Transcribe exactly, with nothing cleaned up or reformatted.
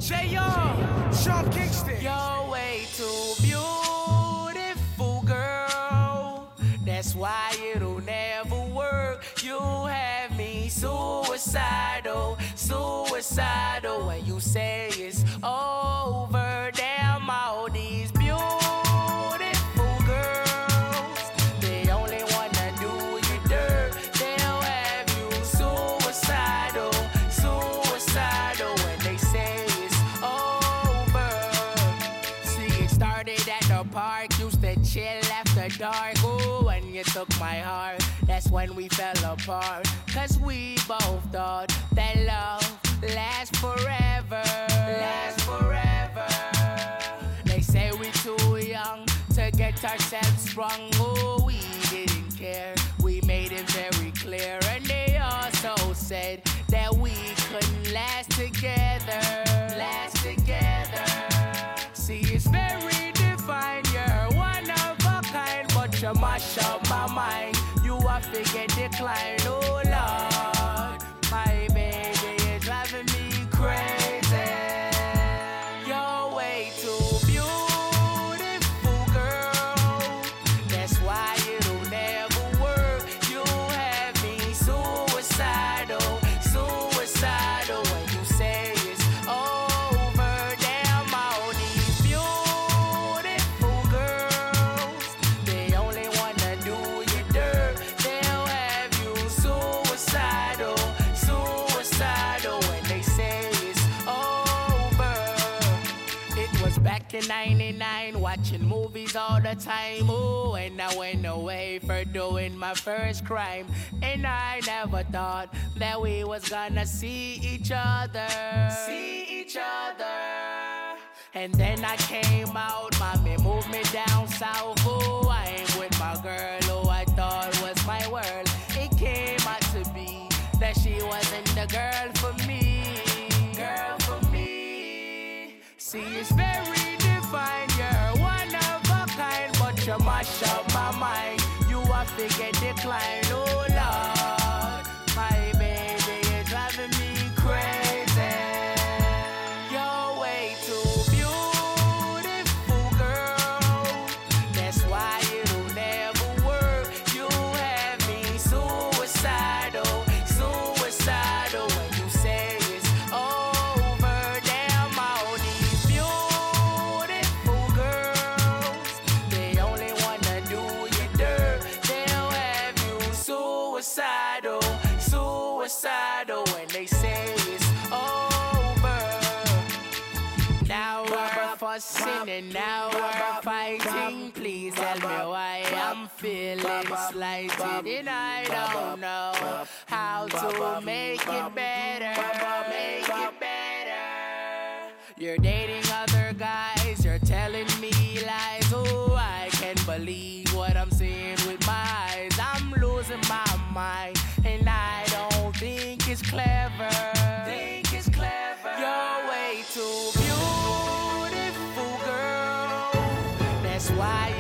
J R, Sean Kingston. You're way too beautiful, girl. That's why it'll never work. You have me suicidal, suicidal. When you say it's over, damn all these beautiful girls, they only wanna do you dirt. They'll have you suicidal, suicidal. When they say it's over. See, it started at the park, used to chill after dark. Ooh, when you took my heart, that's when we fell apart. Cause we both thought that love lasts forever, lasts forever. They say we too young to get ourselves sprung. Oh, we didn't care, we made it very clear. And they also said that we couldn't last together, last together. See, it's very defined, you're one of a kind, but you mash up my mind. You have to get declined, oh Lord. My baby is driving me crazy. You're way too beautiful, girl. That's why it'll never work. You have me suicidal, suicidal. When you say it's over, damn all these beautiful girls, they only wanna do you dirt. They'll have you suicidal, suicidal. When they say it's over. It was back in ninety-nine, watching movies all the time. Ooh, and I went away for doing my first crime. And I never thought that we was gonna see each other, see each other. And then I came out, mommy moved me down south. Oh, I ain't with my girl who I thought was my world. It came out to be that she wasn't the girl for me, girl for me. See, it's very defined, you're one of a kind, but you mash up my mind. You have to get declined, oh Lord. My baby is driving me crazy. You're way too beautiful, girl. That's why it'll never work. You have me suicidal, suicidal. When you say it's over, damn all these beautiful girls, they only wanna do you dirt. They'll have you suicidal, suicidal. When they say it's over. Now we're fussing and now we're fighting. Please tell me why I'm feeling slighted, and I don't know how to make it better, make it better. You're dating other guys, you're telling me lies. Oh, I can't believe what I'm seeing with my eyes. I'm losing my mind, and I don't think it's clever. Think it's clever. You're way too beautiful, girl. That's why